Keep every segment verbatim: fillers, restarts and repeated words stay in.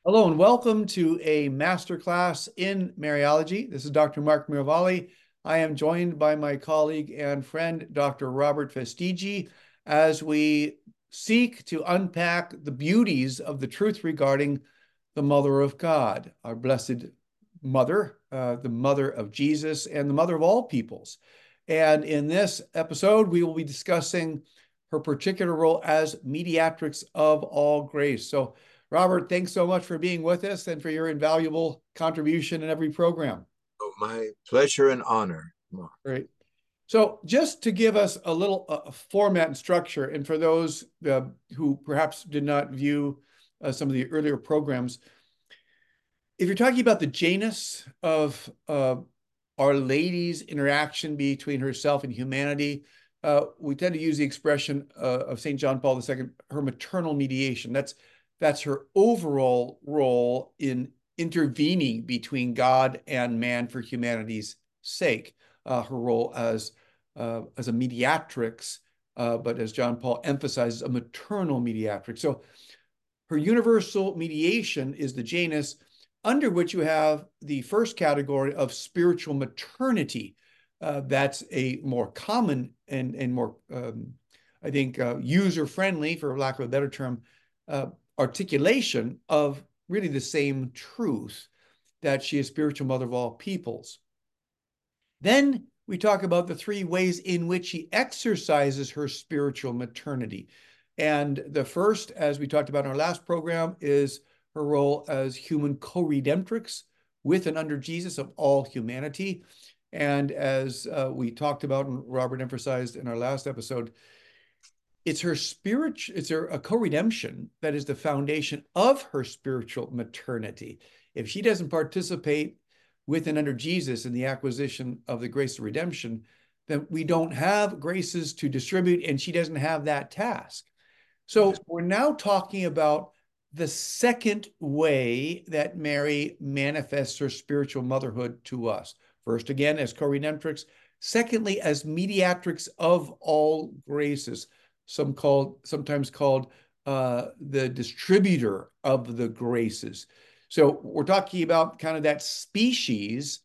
Hello and welcome to a masterclass in Mariology. This is Doctor Mark Miravalli. I am joined by my colleague and friend, Doctor Robert Vestigi, as we seek to unpack the beauties of the truth regarding the Mother of God, our blessed Mother, uh, the Mother of Jesus, and the Mother of all peoples. And in this episode, we will be discussing her particular role as mediatrix of all grace. So, Robert, thanks so much for being with us and for your invaluable contribution in every program. Oh, my pleasure and honor. Great. So, just to give us a little uh, format and structure, and for those uh, who perhaps did not view uh, some of the earlier programs, if you're talking about the Janus of uh, Our Lady's interaction between herself and humanity, uh, we tend to use the expression uh, of Saint John Paul the Second, her maternal mediation. That's that's her overall role in intervening between God and man for humanity's sake. Uh, her role as uh, as a mediatrix, uh, but as John Paul emphasizes, a maternal mediatrix. So her universal mediation is the Janus, under which you have the first category of spiritual maternity. Uh, that's a more common and, and more, um, I think, uh, user-friendly, for lack of a better term, uh, articulation of really the same truth, that she is spiritual mother of all peoples. Then we talk about the three ways in which she exercises her spiritual maternity. And the first, as we talked about in our last program, is her role as human co-redemptrix with and under Jesus of all humanity. And as uh, we talked about and Robert emphasized in our last episode, it's her spirit, it's her a co-redemption that is the foundation of her spiritual maternity. If she doesn't participate with and under Jesus in the acquisition of the grace of redemption, then we don't have graces to distribute, and she doesn't have that task. So we're now talking about the second way that Mary manifests her spiritual motherhood to us. First, again, as co-redemptrix. Secondly, as mediatrix of all graces, some called, sometimes called uh, the distributor of the graces. So we're talking about kind of that species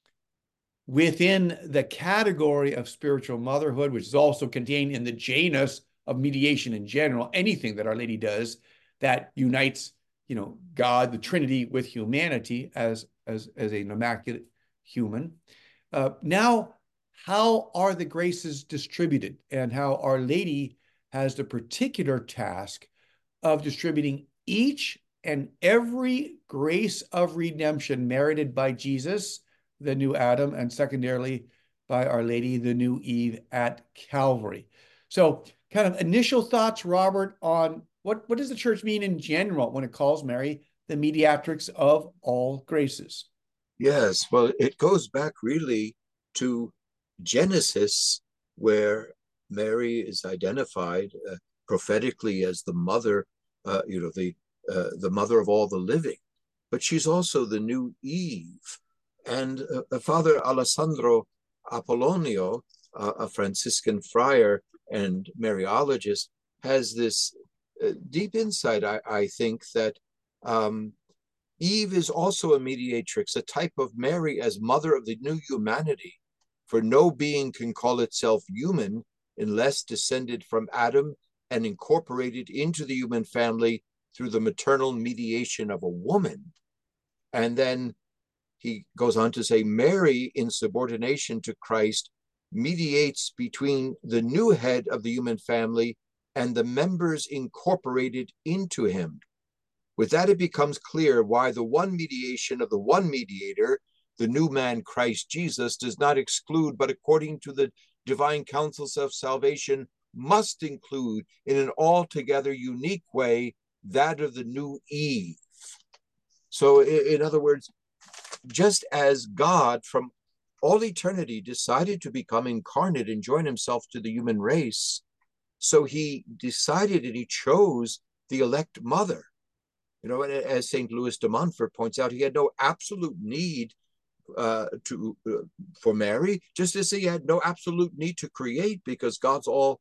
within the category of spiritual motherhood, which is also contained in the Janus of mediation in general. Anything that Our Lady does that unites, you know, God, the Trinity, with humanity as as as an immaculate human. Uh, now, how are the graces distributed, and how Our Lady has the particular task of distributing each and every grace of redemption merited by Jesus, the new Adam, and secondarily by Our Lady, the new Eve at Calvary. So, kind of initial thoughts, Robert, on what, what does the church mean in general when it calls Mary the mediatrix of all graces? Yes, well, it goes back really to Genesis, where Mary is identified uh, prophetically as the mother, uh, you know, the uh, the mother of all the living, but she's also the new Eve. And uh, Father Alessandro Apollonio, uh, a Franciscan friar and Mariologist, has this uh, deep insight, I, I think, that um, Eve is also a mediatrix, a type of Mary as mother of the new humanity. For no being can call itself human unless descended from Adam and incorporated into the human family through the maternal mediation of a woman. And then he goes on to say, Mary, in subordination to Christ, mediates between the new head of the human family and the members incorporated into him. With that, it becomes clear why the one mediation of the one mediator, the new man Christ Jesus, does not exclude, but according to the divine counsels of salvation, must include in an altogether unique way that of the new Eve. So, in other words, just as God from all eternity decided to become incarnate and join himself to the human race, so he decided and he chose the elect mother. You know, as Saint Louis de Montfort points out, he had no absolute need uh, to uh, for Mary, just as he had no absolute need to create, because God's all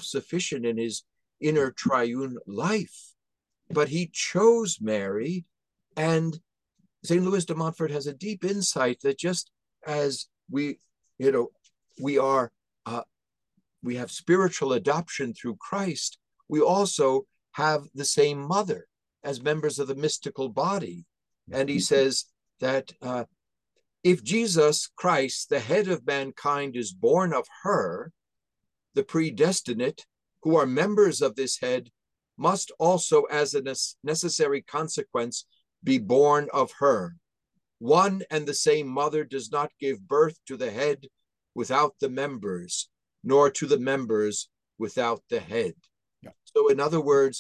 self-sufficient in his inner triune life. But he chose Mary And Saint Louis de Montfort has a deep insight that just as we, you know, we are, uh, we have spiritual adoption through Christ, we also have the same mother as members of the mystical body. And he says that uh, if Jesus Christ, the head of mankind, is born of her, the predestinate, who are members of this head, must also, as a necessary consequence, be born of her. One and the same mother does not give birth to the head without the members, nor to the members without the head. Yeah. So in other words,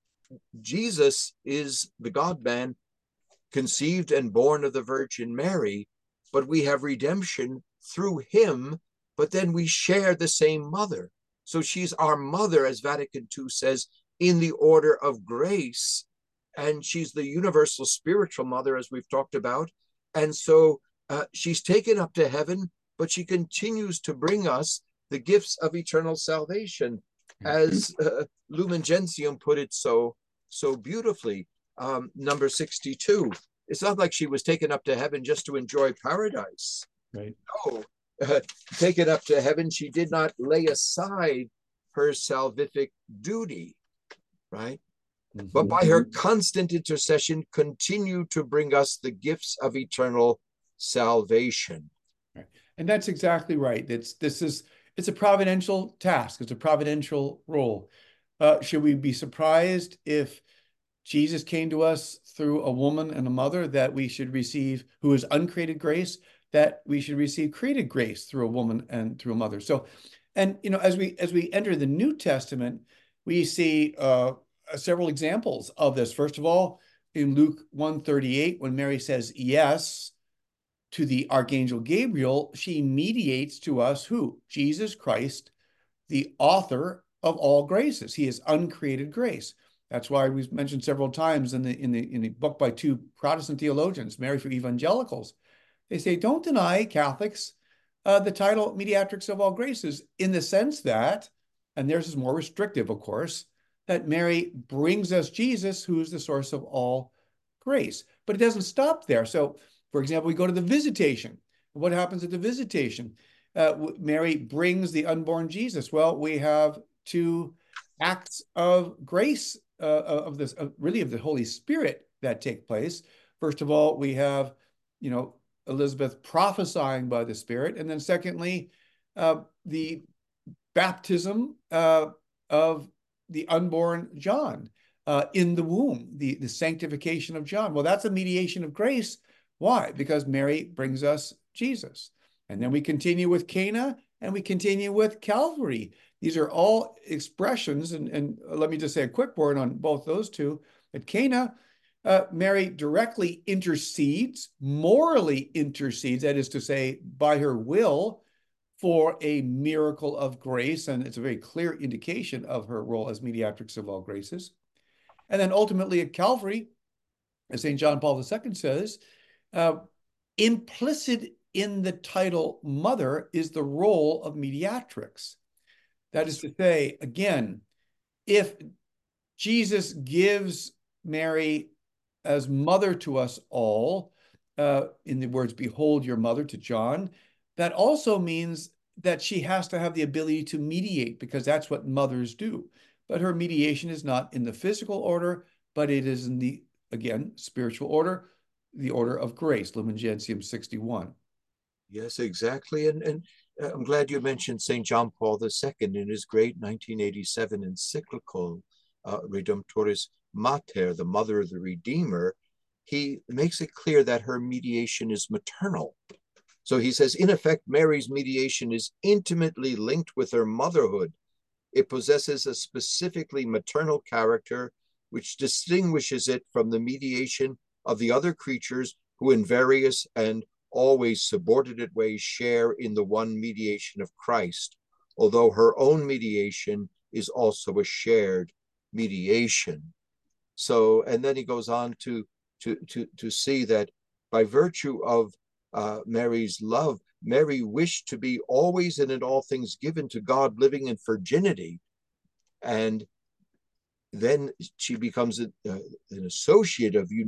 Jesus is the God-man, conceived and born of the Virgin Mary, but we have redemption through him, but then we share the same mother. So she's our mother, as Vatican Two says, in the order of grace, and she's the universal spiritual mother, as we've talked about. And so uh, she's taken up to heaven, but she continues to bring us the gifts of eternal salvation, as uh, Lumen Gentium put it so, so beautifully. Um, number sixty-two. It's not like she was taken up to heaven just to enjoy paradise. Right. No, uh, taken up to heaven, she did not lay aside her salvific duty, right? Mm-hmm. But by her constant intercession, continue to bring us the gifts of eternal salvation. Right. And that's exactly right. It's this is it's a providential task. It's a providential role. Uh, should we be surprised if Jesus came to us through a woman and a mother, that we should receive, who is uncreated grace, that we should receive created grace through a woman and through a mother? So, and you know, as we as we enter the New Testament, we see uh, several examples of this. First of all, in Luke one thirty-eight, when Mary says yes to the Archangel Gabriel, she mediates to us who? Jesus Christ, the author of all graces. He is uncreated grace. That's why we've mentioned several times in the in the in the book by two Protestant theologians, Mary for Evangelicals. They say, don't deny, Catholics, uh, the title Mediatrix of all graces, in the sense that, and theirs is more restrictive, of course, that Mary brings us Jesus, who is the source of all grace. But it doesn't stop there. So, for example, we go to the Visitation. What happens at the Visitation? Uh, Mary brings the unborn Jesus. Well, we have two acts of grace, uh, of this, uh, really of the Holy Spirit that take place. First of all, we have, you know, Elizabeth prophesying by the Spirit. And then secondly, uh, the baptism uh, of the unborn John uh, in the womb, the, the sanctification of John. Well, that's a mediation of grace. Why? Because Mary brings us Jesus. And then we continue with Cana, and we continue with Calvary. These are all expressions, and, and let me just say a quick word on both those two. At Cana, uh, Mary directly intercedes, morally intercedes, that is to say, by her will, for a miracle of grace, and it's a very clear indication of her role as mediatrix of all graces. And then ultimately at Calvary, as Saint John Paul the Second says, uh, implicit in the title mother is the role of mediatrix. That is to say, again, if Jesus gives Mary as mother to us all, uh, in the words, behold your mother to John, that also means that she has to have the ability to mediate, because that's what mothers do. But her mediation is not in the physical order, but it is in the, again, spiritual order, the order of grace, Lumen Gentium sixty-one. Yes, exactly. And, and I'm glad you mentioned Saint John Paul the Second in his great nineteen eighty-seven encyclical, uh, Redemptoris Mater, the mother of the Redeemer. He makes it clear that her mediation is maternal. So he says, in effect, Mary's mediation is intimately linked with her motherhood. It possesses a specifically maternal character, which distinguishes it from the mediation of the other creatures who in various and always subordinate ways share in the one mediation of Christ, although her own mediation is also a shared mediation. So, and then he goes on to, to, to, to see that by virtue of uh, Mary's love, Mary wished to be always and in all things given to God, living in virginity. And then she becomes a, uh, an associate of unique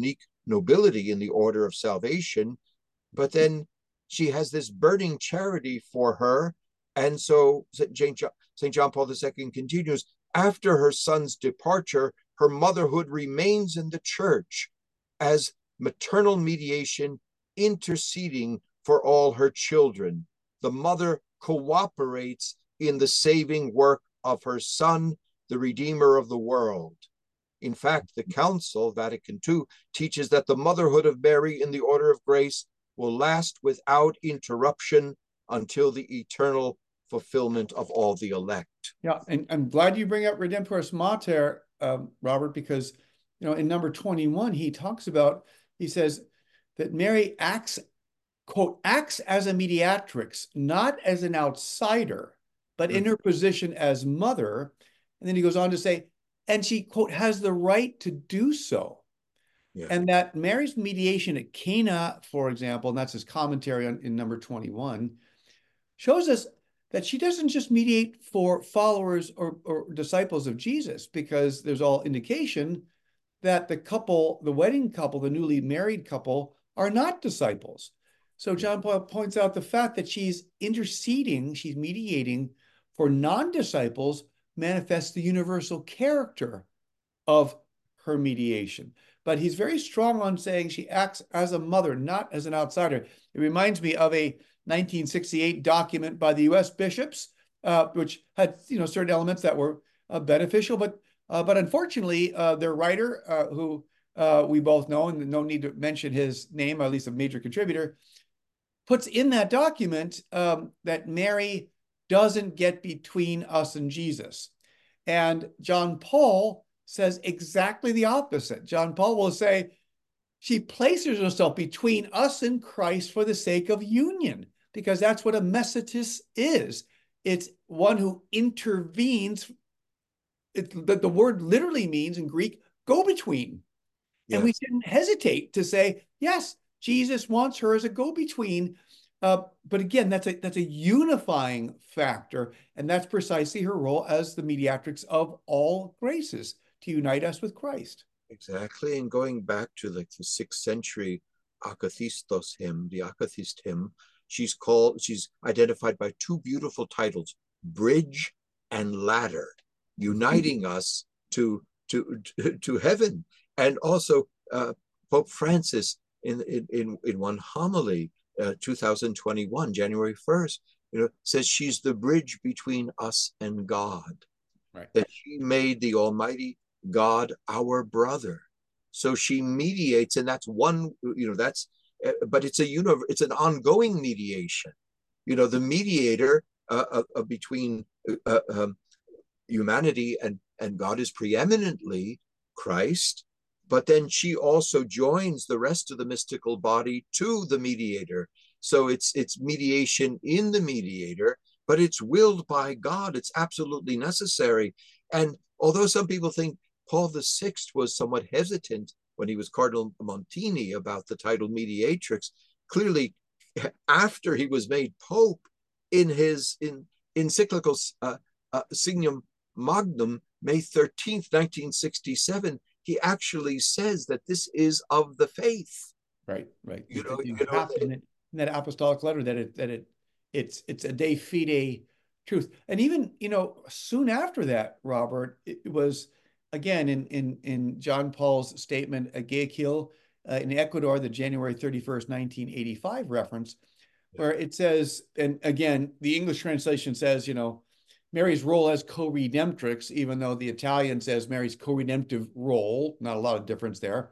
nobility in the order of salvation, but then she has this burning charity for her. And so Saint John, Saint John Paul the Second continues, after her son's departure, her motherhood remains in the church as maternal mediation, interceding for all her children. The mother cooperates in the saving work of her son, the Redeemer of the world. In fact, the Council, Vatican Two, teaches that the motherhood of Mary in the order of grace will last without interruption until the eternal fulfillment of all the elect. Yeah, and I'm glad you bring up Redemptoris Mater, um, Robert, because, you know, in number twenty-one, he talks about, he says that Mary acts, quote, acts as a mediatrix, not as an outsider, but in her position as mother. And then he goes on to say, and she, quote, has the right to do so. Yeah. And that Mary's mediation at Cana, for example, and that's his commentary on in number twenty-one, shows us that she doesn't just mediate for followers or, or disciples of Jesus, because there's all indication that the couple, the wedding couple, the newly married couple, are not disciples. So John Paul points out the fact that she's interceding, she's mediating for non-disciples, manifests the universal character of her mediation. But he's very strong on saying she acts as a mother, not as an outsider. It reminds me of a nineteen sixty-eight document by the U S bishops, uh, which had, you know, certain elements that were uh, beneficial, but uh, but unfortunately, uh, their writer, uh, who uh, we both know, and no need to mention his name, or at least a major contributor, puts in that document um, that Mary doesn't get between us and Jesus. And John Paul says exactly the opposite. John Paul will say, she places herself between us and Christ for the sake of union, because that's what a mesitis is. It's one who intervenes. It, the, the word literally means in Greek, go-between. Yes. And we didn't hesitate to say, yes, Jesus wants her as a go-between. Uh, but again, that's a, that's a unifying factor. And that's precisely her role as the mediatrix of all graces, to unite us with Christ. Exactly. And going back to like the sixth century Akathistos hymn, the Akathist hymn, she's called, she's identified by two beautiful titles, Bridge and Ladder, uniting us to, to, to heaven. And also uh, Pope Francis in, in, in one homily, uh, two thousand twenty-one, January first, you know, says she's the bridge between us and God. Right. That she made the Almighty God our brother. So she mediates, and that's one, you know, that's, uh, but it's a, you know, it's an ongoing mediation. You know, the mediator uh, uh, uh, between uh, um, humanity and, and God is preeminently Christ, but then she also joins the rest of the mystical body to the mediator. So it's, it's mediation in the mediator, but it's willed by God. It's absolutely necessary. And although some people think Paul the Sixth was somewhat hesitant when he was Cardinal Montini about the title mediatrix, clearly after he was made Pope, in his in, encyclical uh, uh, Signum Magnum, May thirteenth, nineteen sixty-seven, he actually says that this is of the faith. Right, right. You know, you you know in, in that apostolic letter that it that it it's it's a de fide truth. And even, you know, soon after that, Robert, it was again in in in John Paul's statement at Guayaquil uh, in Ecuador, the January thirty-first, nineteen eighty-five reference, where it says, and again, the English translation says, you know, Mary's role as co-redemptrix, even though the Italian says Mary's co-redemptive role, not a lot of difference there,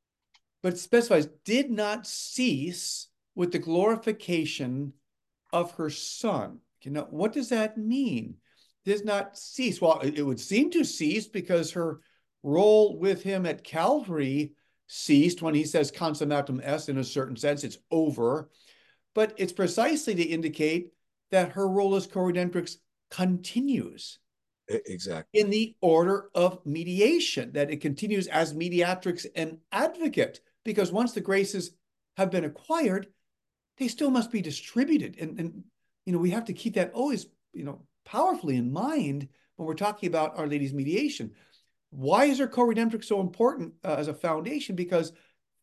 but it specifies, did not cease with the glorification of her son. You know, what does that mean? Does not cease. Well, it would seem to cease because her role with him at Calvary ceased when he says consummatum est, in a certain sense, it's over. But it's precisely to indicate that her role as co-redemptrix continues. Exactly. In the order of mediation, that it continues as mediatrix and advocate, because once the graces have been acquired, they still must be distributed. And, and you know, we have to keep that always, you know, powerfully in mind when we're talking about Our Lady's mediation. Why is her co-redemptrix so important uh, as a foundation? Because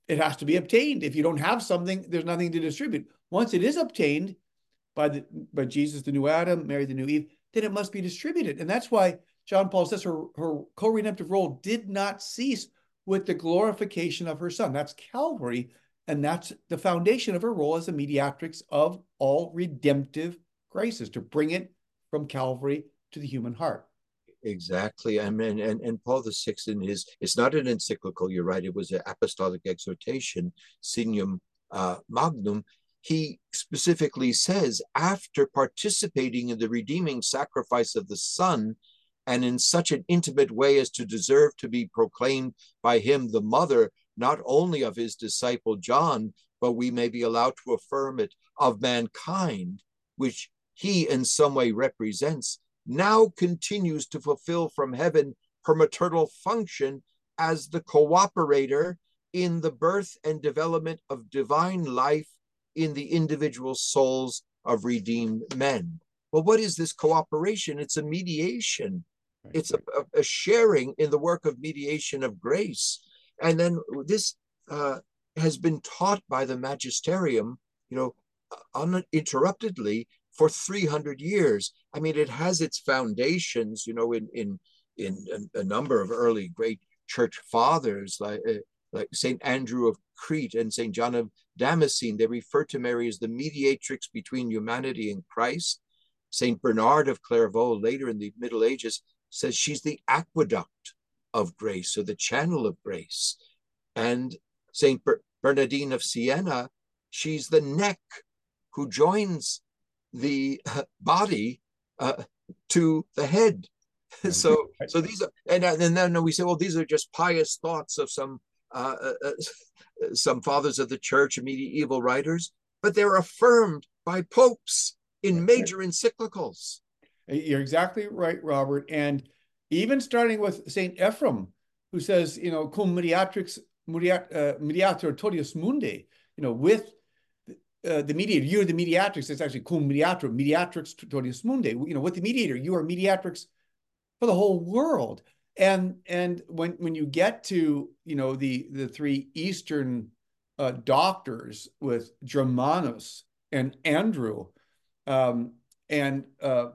it has to be obtained. If you don't have something, there's nothing to distribute. Once it is obtained by the by Jesus, the new Adam, Mary, the new Eve, then it must be distributed. And that's why John Paul says her, her co-redemptive role did not cease with the glorification of her son. That's Calvary, and that's the foundation of her role as a mediatrix of all redemptive graces, to bring it from Calvary to the human heart. Exactly. I mean, and, and Paul the Sixth in his, it's not an encyclical, you're right, it was an apostolic exhortation, Signum uh, Magnum. He specifically says, after participating in the redeeming sacrifice of the Son, and in such an intimate way as to deserve to be proclaimed by him the mother, not only of his disciple John, but we may be allowed to affirm it of mankind, which he in some way represents, now continues to fulfill from heaven her maternal function as the cooperator in the birth and development of divine life in the individual souls of redeemed men. Well, what is this cooperation? It's a mediation. Right. It's a, a sharing in the work of mediation of grace. And then this uh, has been taught by the magisterium, you know, uninterruptedly for three hundred years. I mean, it has its foundations, you know, in in in a, a number of early great church fathers, like uh, like Saint Andrew of Crete and Saint John of Damascene. They refer to Mary as the mediatrix between humanity and Christ. Saint Bernard of Clairvaux, later in the Middle Ages, says she's the aqueduct of grace, or the channel of grace. And Saint Ber- Bernardine of Siena, she's the neck who joins the uh, body uh, to the head. so, so these are, and, and then we say, well, these are just pious thoughts of some uh, uh, some fathers of the church and medieval writers, but they're affirmed by popes in major encyclicals. You're exactly right, Robert. And even starting with Saint Ephrem, who says, you know, cum mediatrix mediat, uh, mediator totius mundi, you know, with uh, the mediator, you're the mediatrix. It's actually cum mediator, mediatrix totius mundi. You know, with the mediator, you are mediatrix for the whole world. And and when when you get to, you know, the the three Eastern uh, doctors with Germanus and Andrew, um, and uh,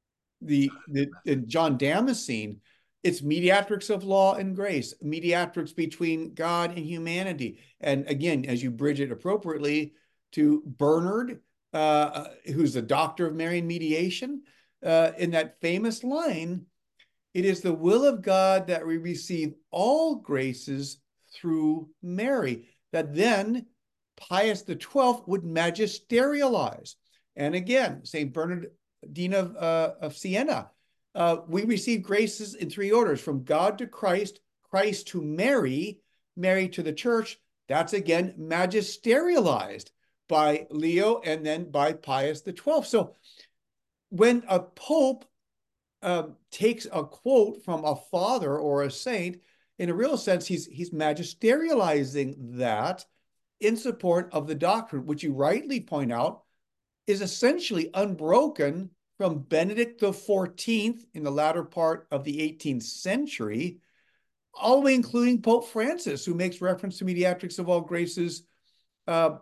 the, the, the John Damascene, it's mediatrix of law and grace, mediatrix between God and humanity. And again, as you bridge it appropriately to Bernard, uh, who's the doctor of Marian mediation, uh, in that famous line, it is the will of God that we receive all graces through Mary, that then Pius the twelfth would magisterialize. And again, Saint Bernardine of, uh, of Siena, uh, we receive graces in three orders: from God to Christ, Christ to Mary, Mary to the church. That's again magisterialized by Leo and then by Pius the twelfth. So when a pope uh, takes a quote from a father or a saint, in a real sense, he's, he's magisterializing that in support of the doctrine, which you rightly point out is essentially unbroken from Benedict the fourteenth in the latter part of the eighteenth century, all the way including Pope Francis, who makes reference to mediatrix of all graces uh,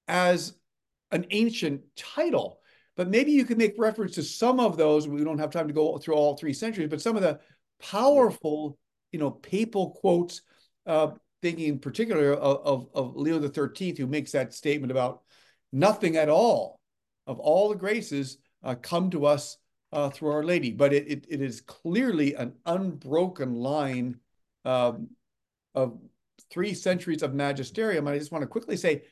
as an ancient title. But maybe you could make reference to some of those. We don't have time to go through all three centuries, but some of the powerful, you know, papal quotes, uh, thinking in particular of, of, of Leo the thirteenth, who makes that statement about nothing at all of all the graces uh, come to us uh, through Our Lady. But it, it, it is clearly an unbroken line um, of three centuries of magisterium. I just want to quickly say,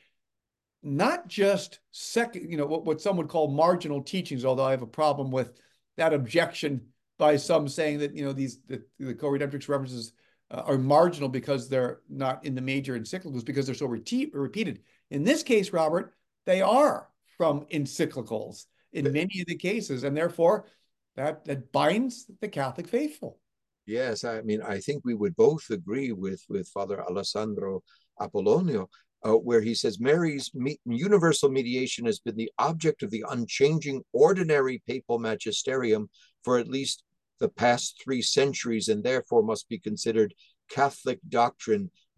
not just second, you know, what, what some would call marginal teachings, although I have a problem with that objection by some saying that, you know, these the, the co-redemptrix references uh, are marginal because they're not in the major encyclicals, because they're so repeat, repeated. In this case, Robert, they are from encyclicals in many of the cases, and therefore that, that binds the Catholic faithful. Yes, I mean, I think we would both agree with, with Father Alessandro Apollonio, uh, where he says Mary's me universal mediation has been the object of the unchanging ordinary papal magisterium for at least the past three centuries, and therefore must be considered Catholic doctrine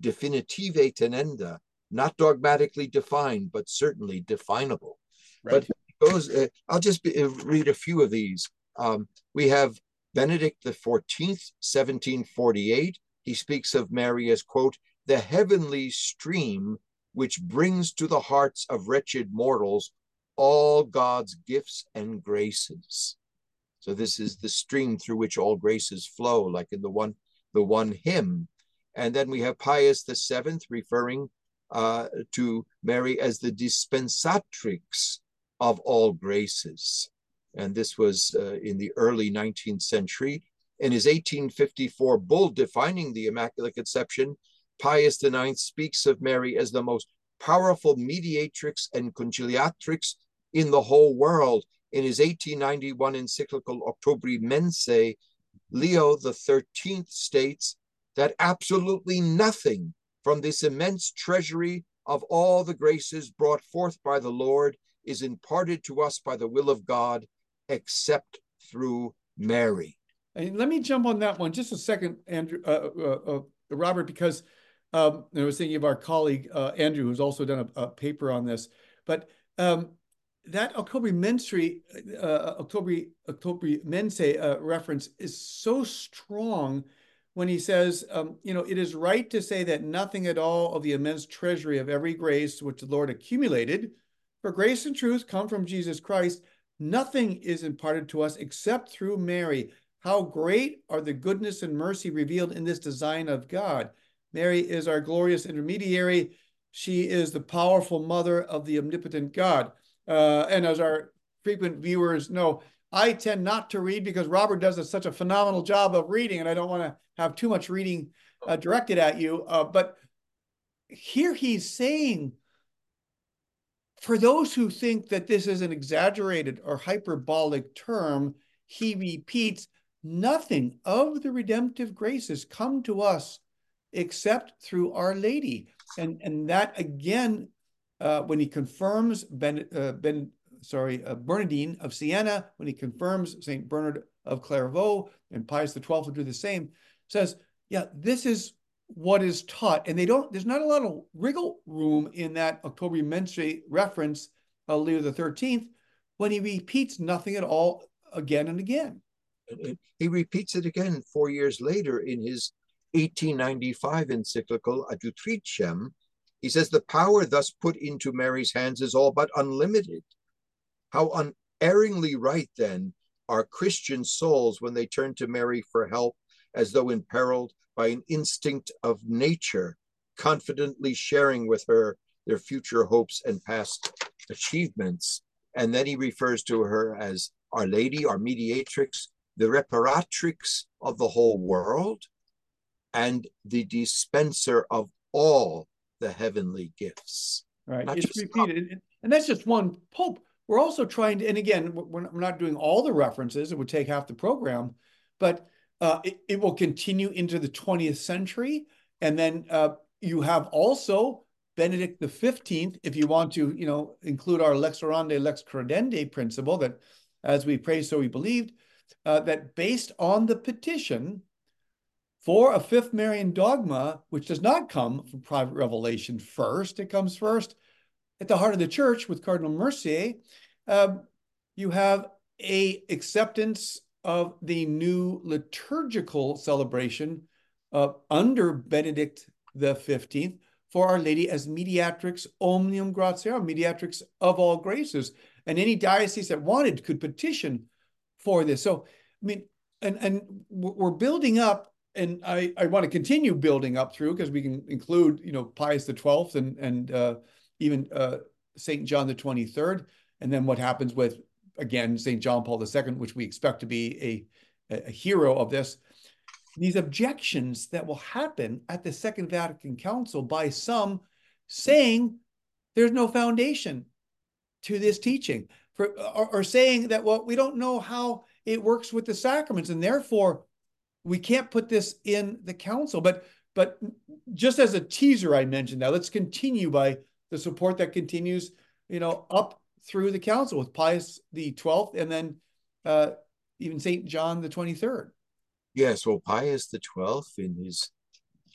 definitive tenenda, not dogmatically defined, but certainly definable. Right. But it goes, uh, I'll just be, uh, read a few of these. Um, we have Benedict the fourteenth, seventeen forty-eight. He speaks of Mary as, quote, the heavenly stream which brings to the hearts of wretched mortals all God's gifts and graces. So this is the stream through which all graces flow, like in the one, the one hymn. And then we have Pius the seventh referring uh, to Mary as the dispensatrix of all graces. And this was uh, in the early nineteenth century. In his eighteen fifty-four bull defining the Immaculate Conception, Pius the ninth speaks of Mary as the most powerful mediatrix and conciliatrix in the whole world. In his eighteen ninety-one encyclical Octobri Mensae, Leo the thirteenth states that absolutely nothing from this immense treasury of all the graces brought forth by the Lord is imparted to us by the will of God, except through Mary. And let me jump on that one just a second, Andrew, uh, uh, uh, Robert, because um, I was thinking of our colleague, uh, Andrew, who's also done a, a paper on this. But um, that Octobri Mensae, uh, Octobri, Octobri Mensae uh, reference is so strong when he says, um, you know, it is right to say that nothing at all of the immense treasury of every grace which the Lord accumulated, for grace and truth come from Jesus Christ, nothing is imparted to us except through Mary. How great are the goodness and mercy revealed in this design of God. Mary is our glorious intermediary. She is the powerful mother of the omnipotent God. Uh, and as our frequent viewers know, I tend not to read because Robert does a, such a phenomenal job of reading, and I don't want to have too much reading uh, directed at you. Uh, but here he's saying, for those who think that this is an exaggerated or hyperbolic term, he repeats, nothing of the redemptive graces come to us except through Our Lady. And, and that again, uh, when he confirms Ben, uh, Ben sorry, uh, Bernardine of Siena, when he confirms Saint Bernard of Clairvaux, and Pius the twelfth will do the same, says, yeah, this is what is taught. And they don't, there's not a lot of wriggle room in that Octobri Mensae reference of Leo the thirteenth when he repeats nothing at all again and again. He repeats it again four years later in his eighteen ninety-five encyclical Adutricem. He says, the power thus put into Mary's hands is all but unlimited. How unerringly right, then, are Christian souls when they turn to Mary for help, as though imperiled by an instinct of nature, confidently sharing with her their future hopes and past achievements. And then he refers to her as Our Lady, our mediatrix, the reparatrix of the whole world, and the dispenser of all the heavenly gifts. Right, Not it's just repeated. And that's just one pope. We're also trying to, and again, we're not doing all the references. It would take half the program, but uh, it, it will continue into the twentieth century. And then uh, you have also Benedict the fifteenth, if you want to, you know, include our lex orandi, lex credendi principle that as we pray, so we believed, uh, that based on the petition for a fifth Marian dogma, which does not come from private revelation first, it comes first at the heart of the church with Cardinal Mercier, uh, you have a acceptance of the new liturgical celebration uh, under Benedict the fifteenth for Our Lady as mediatrix omnium gratiarum, mediatrix of all graces. And any diocese that wanted could petition for this. So, I mean, and, and we're building up, and I, I want to continue building up through, because we can include, you know, Pius the twelfth and, and uh, even uh, Saint John the twenty-third, and then what happens with, again, Saint John Paul the second, which we expect to be a, a hero of this. These objections that will happen at the Second Vatican Council by some saying there's no foundation to this teaching, for, or, or saying that, well, we don't know how it works with the sacraments, and therefore we can't put this in the council. But, but just as a teaser, I mentioned that, let's continue by the support that continues, you know, up through the council with Pius the twelfth, and then uh, even Saint John the twenty-third. Yes, well, Pius the twelfth, in his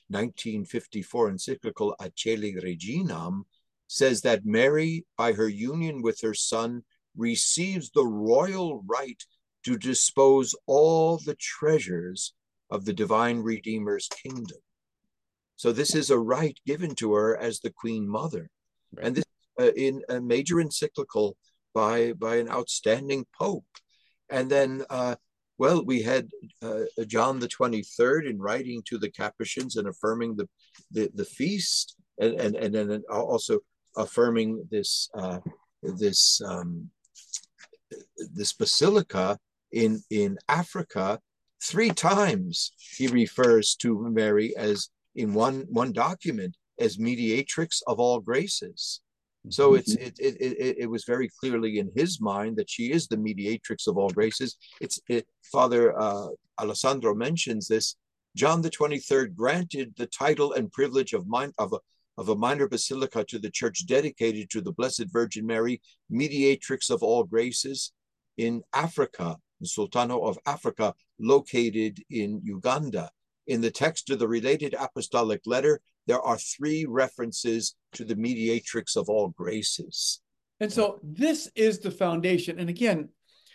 nineteen fifty-four encyclical Aeceli Reginam says that Mary, by her union with her son, receives the royal right to dispose all the treasures of the divine Redeemer's kingdom. So this is a right given to her as the Queen Mother. Right. And this uh, in a major encyclical by, by an outstanding Pope. And then, uh, well, we had uh, John the twenty-third in writing to the Capuchins and affirming the, the, the feast, and, and, and then also affirming this, uh, this, um, this basilica in, in Africa. Three times he refers to Mary as, in one, one document, as mediatrix of all graces. So it's it, it it it was very clearly in his mind that she is the mediatrix of all graces. It's it, Father uh, Alessandro mentions this. John the twenty-third granted the title and privilege of min- of a of a minor basilica to the church dedicated to the Blessed Virgin Mary, mediatrix of all graces, in Africa, the Sultano of Africa, located in Uganda. In the text of the related apostolic letter, there are three references to the mediatrix of all graces. And so this is the foundation. And again,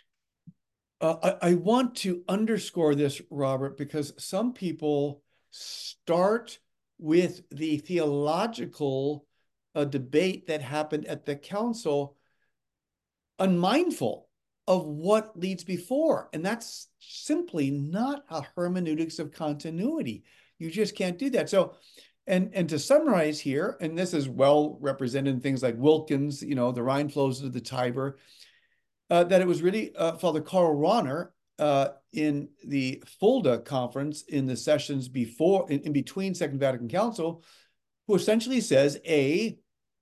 uh, I, I want to underscore this, Robert, because some people start with the theological uh, debate that happened at the council, unmindful of what leads before. And that's simply not a hermeneutics of continuity. You just can't do that. So, and, and to summarize here, and this is well represented in things like Wilkins, you know, the Rhine flows into the Tiber, uh, that it was really uh, Father Karl Rahner uh, in the Fulda conference in the sessions before, in, in between Second Vatican Council, who essentially says, A,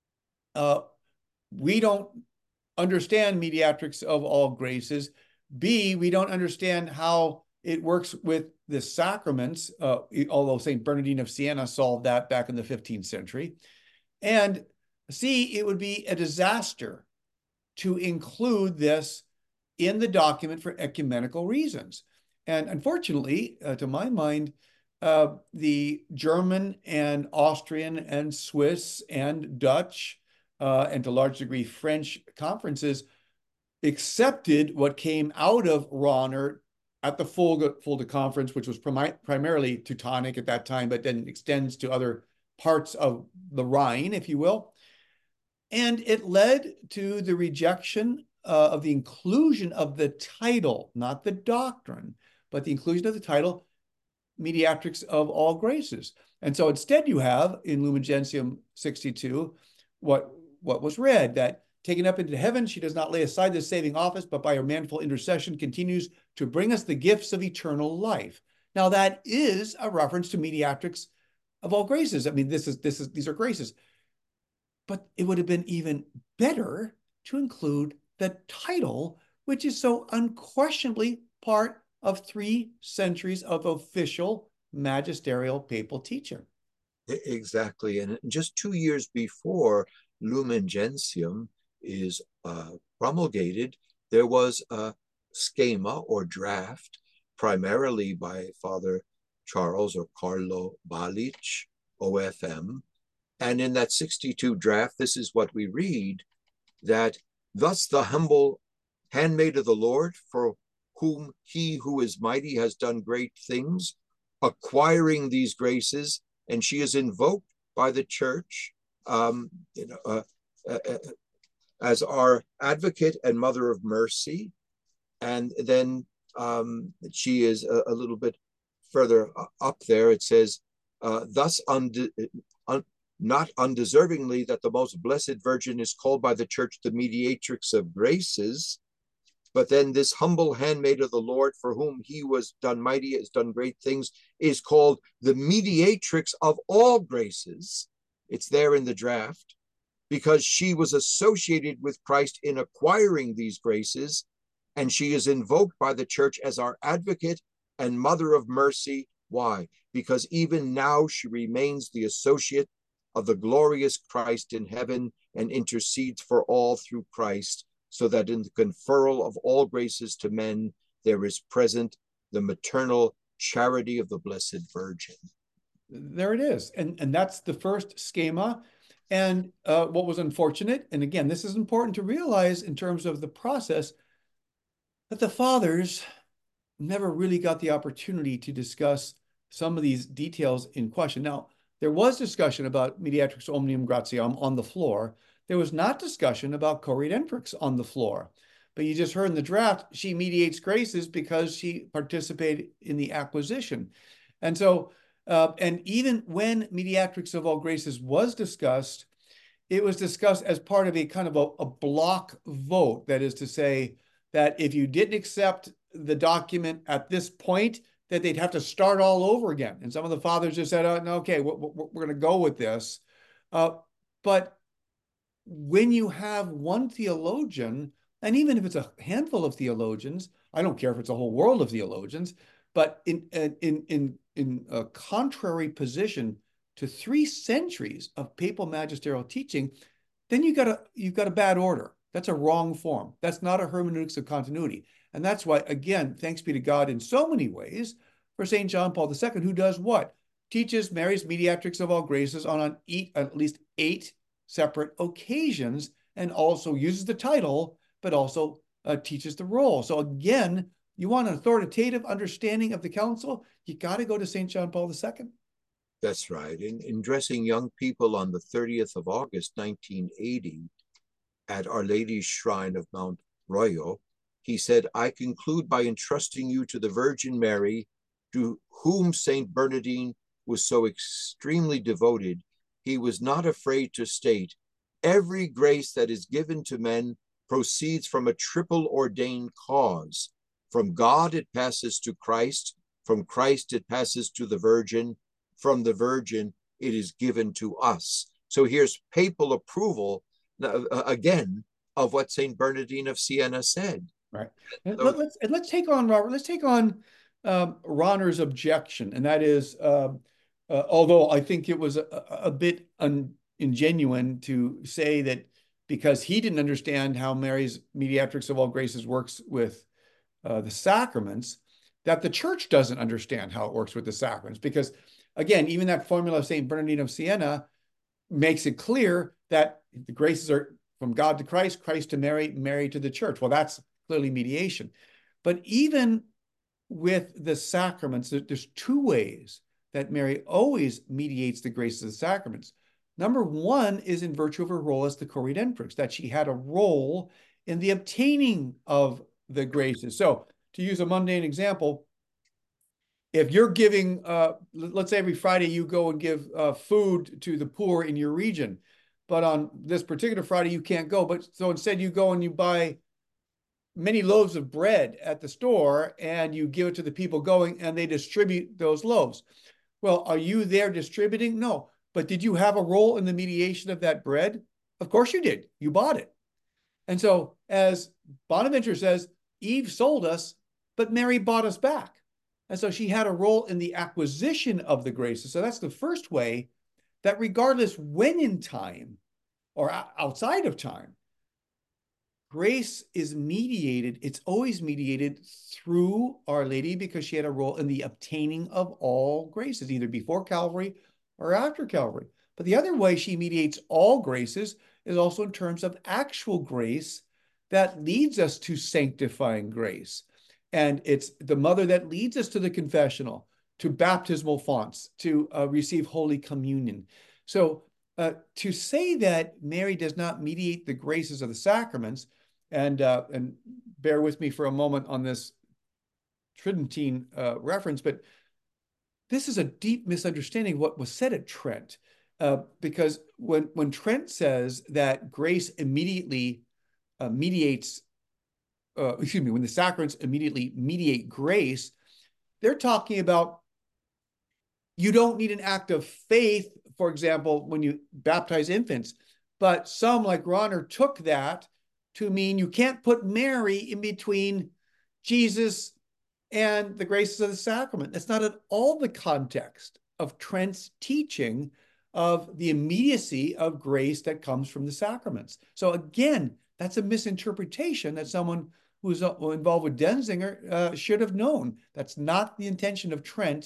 uh, we don't understand mediatrix of all graces. B, we don't understand how it works with the sacraments, uh, although Saint Bernardine of Siena solved that back in the fifteenth century. And C, it would be a disaster to include this in the document for ecumenical reasons. And unfortunately, uh, to my mind, uh, the German and Austrian and Swiss and Dutch Uh, and to a large degree French conferences accepted what came out of Rahner at the Fulda, Fulda conference, which was prim primarily Teutonic at that time, but then extends to other parts of the Rhine, if you will. And it led to the rejection uh, of the inclusion of the title, not the doctrine, but the inclusion of the title, Mediatrix of all graces. And so instead you have in Lumen Gentium sixty-two, what what was read, that taken up into heaven, she does not lay aside this saving office, but by her manifold intercession continues to bring us the gifts of eternal life. Now that is a reference to mediatrix of all graces. I mean, this is this is these are graces. But it would have been even better to include the title, which is so unquestionably part of three centuries of official magisterial papal teaching. Exactly. And just two years before Lumen Gentium is uh, promulgated, there was a schema or draft, primarily by Father Charles or Carlo Balich, O F M. And in that sixty-two draft, this is what we read, that thus the humble handmaid of the Lord, for whom he who is mighty has done great things, acquiring these graces, and she is invoked by the church um, you know, uh, uh, as our advocate and mother of mercy. And then um, she is a, a little bit further up there. It says, uh, thus unde un not undeservingly that the most blessed Virgin is called by the church the mediatrix of graces, but then this humble handmaid of the Lord, for whom he was done mighty, has done great things, is called the mediatrix of all graces. It's there in the draft, because she was associated with Christ in acquiring these graces, and she is invoked by the church as our advocate and mother of mercy. Why? Because even now she remains the associate of the glorious Christ in heaven and intercedes for all through Christ, so that in the conferral of all graces to men, there is present the maternal charity of the Blessed Virgin. there it is. And, and that's the first schema. And uh, what was unfortunate, and again, this is important to realize in terms of the process, that the fathers never really got the opportunity to discuss some of these details in question. Now, there was discussion about mediatrix omnium gratiam on the floor. There was not discussion about co-redemptrix on the floor. But you just heard in the draft, she mediates graces because she participated in the acquisition. And so, uh, and even when mediatrix of all graces was discussed, it was discussed as part of a kind of a, a block vote. That is to say that if you didn't accept the document at this point, that they'd have to start all over again. And some of the fathers just said, oh, no, okay, we're, we're going to go with this. Uh, but when you have one theologian, and even if it's a handful of theologians, I don't care if it's a whole world of theologians, but in, in, in, in a contrary position to three centuries of papal magisterial teaching, then you got a, you've got a bad order. That's a wrong form. That's not a hermeneutics of continuity. And that's why, again, thanks be to God in so many ways for Saint John Paul the Second, who does what? Teaches Mary's mediatrix of all graces on, on eight, at least eight separate occasions, and also uses the title, but also uh, teaches the role. So again, you want an authoritative understanding of the council, you got to go to Saint John Paul the Second. That's right. In, in addressing young people on the thirtieth of August, nineteen eighty, at Our Lady's Shrine of Mount Royal, he said, I conclude by entrusting you to the Virgin Mary, to whom Saint Bernardine was so extremely devoted. He was not afraid to state, every grace that is given to men proceeds from a triple ordained cause. From God it passes to Christ, from Christ it passes to the Virgin, from the Virgin it is given to us. So here's papal approval, uh, again, of what Saint Bernardine of Siena said. Right. And so, let's, and let's take on, Robert, let's take on um, Rahner's objection. And that is, uh, uh, although I think it was a, a bit un, ingenuine to say that because he didn't understand how Mary's mediatrix of all graces works with uh, the sacraments, that the church doesn't understand how it works with the sacraments. Because again, even that formula of Saint Bernardine of Siena makes it clear that the graces are from God to Christ, Christ to Mary, Mary to the church. Well, that's clearly mediation. But even with the sacraments, there's two ways that Mary always mediates the graces of the sacraments. Number one is in virtue of her role as the co-redemptrix, that she had a role in the obtaining of the graces. So to use a mundane example, if you're giving, uh, let's say every Friday you go and give uh, food to the poor in your region, but on this particular Friday you can't go. But so instead you go and you buy many loaves of bread at the store and you give it to the people going and they distribute those loaves. Well, are you there distributing? No. But did you have a role in the mediation of that bread? Of course you did. You bought it. And so as Bonaventure says, Eve sold us, but Mary bought us back. And so she had a role in the acquisition of the graces. So that's the first way that regardless when in time or outside of time, grace is mediated. It's always mediated through Our Lady because she had a role in the obtaining of all graces, either before Calvary or after Calvary. But the other way she mediates all graces is also in terms of actual grace that leads us to sanctifying grace. And it's the mother that leads us to the confessional, to baptismal fonts, to uh, receive Holy Communion. So uh, to say that Mary does not mediate the graces of the sacraments, and, uh, and bear with me for a moment on this Tridentine uh, reference, but this is a deep misunderstanding of what was said at Trent. Uh, because when, when Trent says that grace immediately uh, mediates, uh, excuse me, when the sacraments immediately mediate grace, they're talking about you don't need an act of faith, for example, when you baptize infants. But some, like Rahner, took that to mean you can't put Mary in between Jesus and the graces of the sacrament. That's not at all the context of Trent's teaching of the immediacy of grace that comes from the sacraments. So again, that's a misinterpretation that someone who's involved with Denzinger uh, should have known. That's not the intention of Trent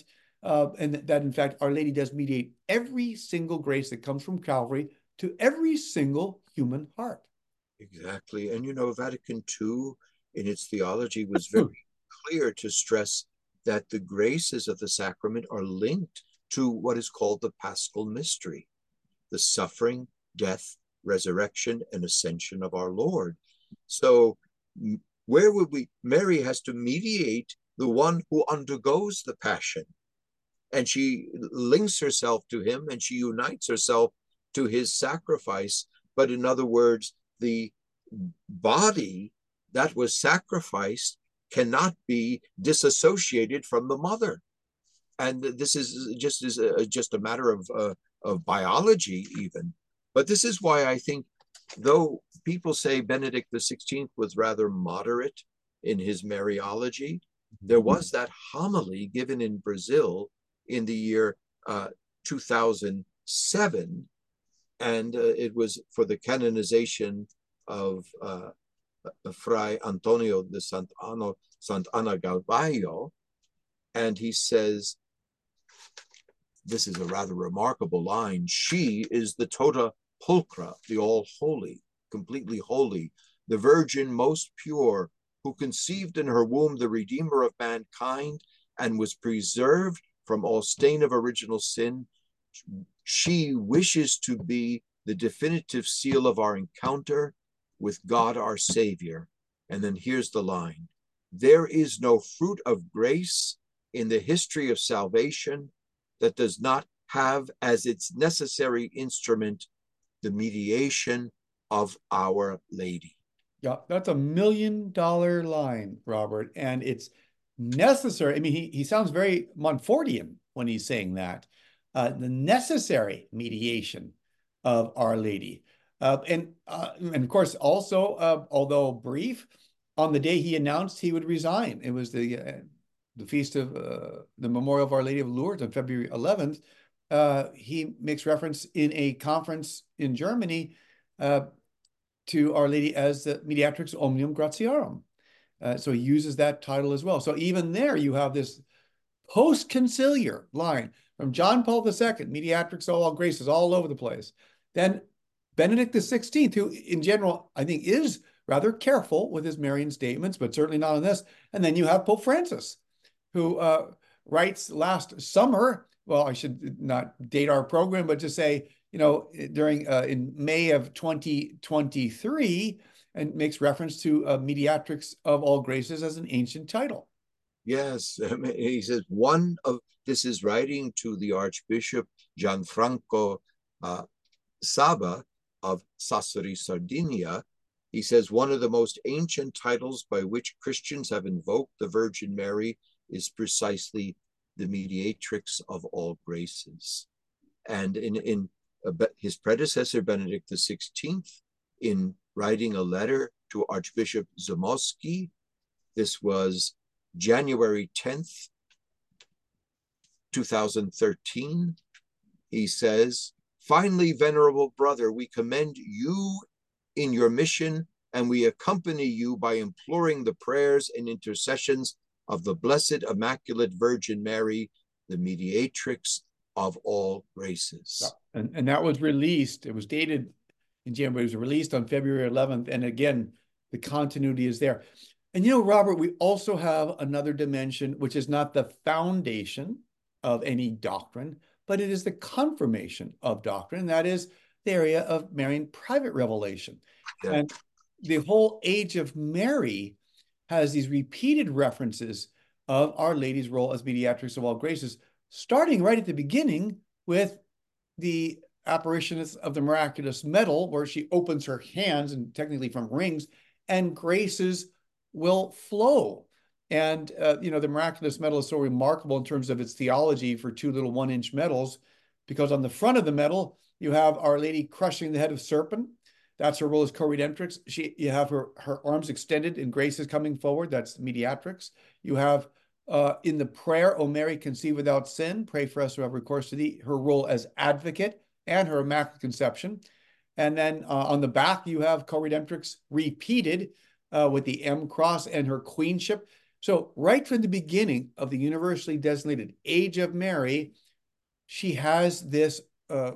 uh, and that, in fact, Our Lady does mediate every single grace that comes from Calvary to every single human heart. Exactly. And, you know, Vatican two, in its theology, was very clear to stress that the graces of the sacrament are linked to what is called the Paschal mystery, the suffering, death, resurrection, and ascension of our Lord. So where would we, Mary has to mediate the one who undergoes the passion, and she links herself to him and she unites herself to his sacrifice. But in other words, the body that was sacrificed cannot be disassociated from the mother. And this is just is a, just a matter of uh, of biology even. But this is why I think, though people say Benedict the sixteenth was rather moderate in his Mariology, there was that homily given in Brazil in the year uh, two thousand seven, and uh, it was for the canonization of uh, Fray Antonio de Santana, Santana Galballo. And he says, this is a rather remarkable line, she is the tota pulchra, the all holy, completely holy, the virgin most pure, who conceived in her womb the Redeemer of mankind and was preserved from all stain of original sin. She wishes to be the definitive seal of our encounter with God our Savior. And then here's the line: there is no fruit of grace in the history of salvation that does not have as its necessary instrument the mediation of Our Lady. Yeah, that's a million dollar line, Robert, and it's necessary. I mean, he, he sounds very Montfortian when he's saying that. Uh, the necessary mediation of Our Lady. Uh, and, uh, and of course, also, uh, although brief, on the day he announced he would resign, it was the, uh, the feast of uh, the Memorial of Our Lady of Lourdes on February eleventh. Uh, he makes reference in a conference in Germany uh, to Our Lady as the Mediatrix Omnium Gratiarum. Uh, so he uses that title as well. So even there, you have this post-conciliar line from John Paul the Second, Mediatrix of all graces, all over the place. Then Benedict the sixteenth, who in general, I think, is rather careful with his Marian statements, but certainly not on this. And then you have Pope Francis, who uh, writes last summer, well, I should not date our program, but just say, you know, during uh, in May of twenty twenty-three, and makes reference to uh, Mediatrix of all graces as an ancient title. Yes, he says one of, this is writing to the Archbishop Gianfranco uh, Saba of Sassari, Sardinia. He says one of the most ancient titles by which Christians have invoked the Virgin Mary is precisely the Mediatrix of all graces. And in, in uh, his predecessor, Benedict the sixteenth, in writing a letter to Archbishop Zamoyski, this was January tenth, two thousand thirteen, he says, finally, venerable brother, we commend you in your mission, and we accompany you by imploring the prayers and intercessions of the Blessed Immaculate Virgin Mary, the Mediatrix of all graces. Yeah. And, and that was released, it was dated in January, it was released on February eleventh. And again, the continuity is there. And you know, Robert, we also have another dimension, which is not the foundation of any doctrine, but it is the confirmation of doctrine. And that is the area of Marian private revelation. Yeah. And the whole age of Mary has these repeated references of Our Lady's role as Mediatrix of all graces, starting right at the beginning with the apparition of the miraculous medal, where she opens her hands, and technically from rings, and graces will flow. And, uh, you know, the miraculous medal is so remarkable in terms of its theology for two little one-inch medals, because on the front of the medal, you have Our Lady crushing the head of serpent. That's her role as co-redemptrix. She, you have her, her arms extended and graces coming forward. That's mediatrix. You have uh, in the prayer, O Mary, conceived without sin, pray for us who have recourse to thee, her role as advocate and her Immaculate Conception. And then uh, on the back, you have co-redemptrix repeated uh, with the M cross and her queenship. So right from the beginning of the universally designated age of Mary, she has this uh,